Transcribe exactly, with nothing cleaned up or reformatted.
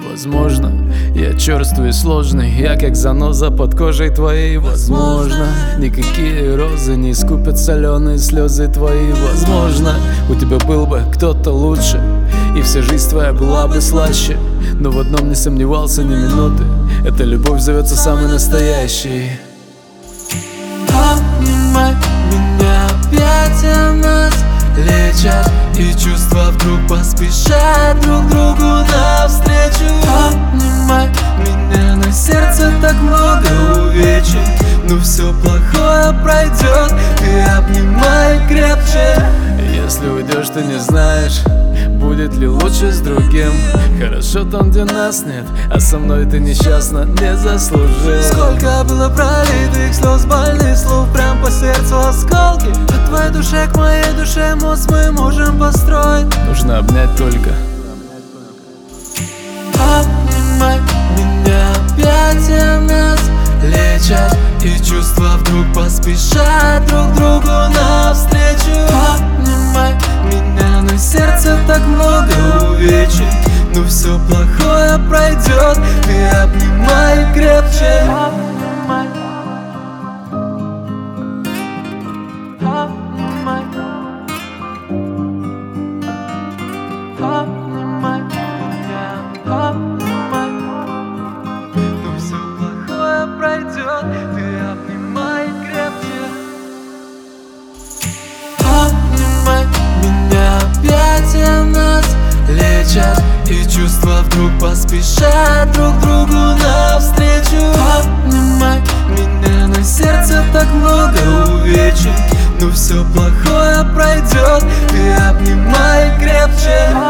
Возможно, я черствый и сложный, я как заноза под кожей твоей. Возможно, никакие розы не искупят соленые слезы твои. Возможно, у тебя был бы кто-то лучше, и вся жизнь твоя была бы слаще. Но в одном не сомневался ни минуты: эта любовь зовется самой настоящей. Обнимай меня опять, а нас лечат, и чувства вдруг поспешат друг другу навстречу. Обнимай меня, на сердце так много увечий, но все плохое пройдет, ты обнимай крепче. Если уйдешь, ты не знаешь, будет ли лучше с другим. Хорошо там, где нас нет, а со мной ты несчастна, не заслужил. Сколько было пролитых слез, больных слов, прям по сердцу осколки. От твоей душе к моей душе мост мы можем построить. Нужно обнять только. Обнимай меня опять, а нас лечат, и чувства вдруг поспешат друг другу навстречу. Обнимай меня, на сердце так много увечий, но все плохое пройдет, ты обнимай крепче. Обнимай. Обнимай. Обнимай меня, обнимай, но все плохое пройдет, ты обнимай крепче. Обнимай меня опять, а нас лечат, и чувства вдруг поспешат друг другу навстречу. Обнимай меня, на сердце так много увечий, но все плохое пройдет, ты обнимай крепче.